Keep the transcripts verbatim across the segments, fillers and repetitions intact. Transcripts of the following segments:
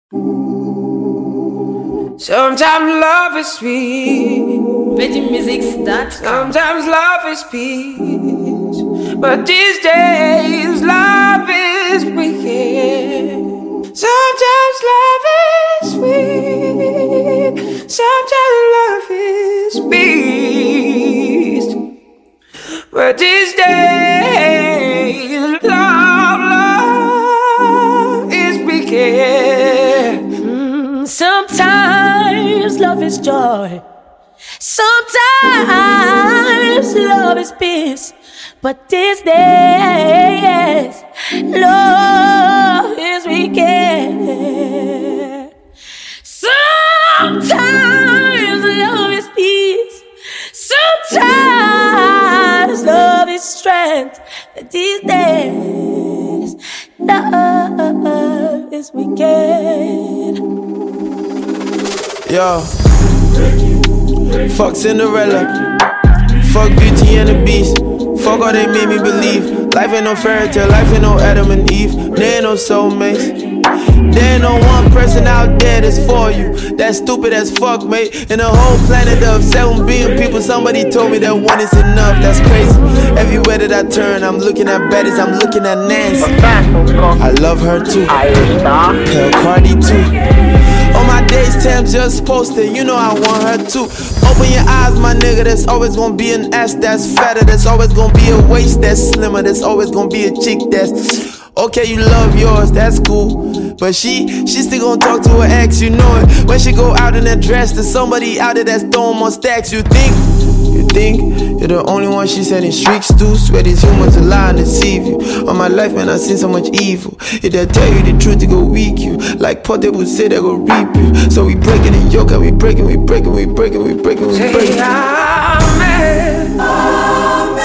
Sometimes love is sweet, Veggie Musics dot com. sometimes love is peace, but these days love is wicked. Sometimes love is sweet, sometimes love is peace, but these days love, love is wicked. Mm, sometimes love is joy, sometimes love is peace, but these days love is wicked. Sometimes love is peace, sometimes love is strength, but these days love is wicked. Yo, fuck Cinderella, fuck Beauty and the Beast, fuck all they made me believe. Life ain't no fairy tale, life ain't no Adam and Eve. There ain't no soulmates, there ain't no one person out there that's for you. That's stupid as fuck, mate. In a whole planet of seven billion people, somebody told me that one is enough. That's crazy. Everywhere that I turn, I'm looking at Betty's, I'm looking at Nancy. I love her too, Tell Cardi too. On my days, Tam's just posted, you know I want her too. Open your eyes, my nigga, there's always gonna be an ass that's fatter. There's always gonna be a waist that's slimmer. There's always gonna be a chick that's... Okay, you love yours, that's cool. But she, she still gon' talk to her ex, you know it. When she go out in that dress, there's somebody out there that's throwing more stacks. You think, you think you're the only one she sending streaks to. Swear these humans are lying to deceive you. On my life, man, I seen so much evil. If they tell you the truth, they go weak you. Like Portable say, they go reap you. So we breaking the yoke and we breaking, we breaking, we breaking, we breaking, we breaking. Say amen. Amen.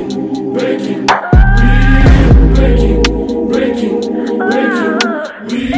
We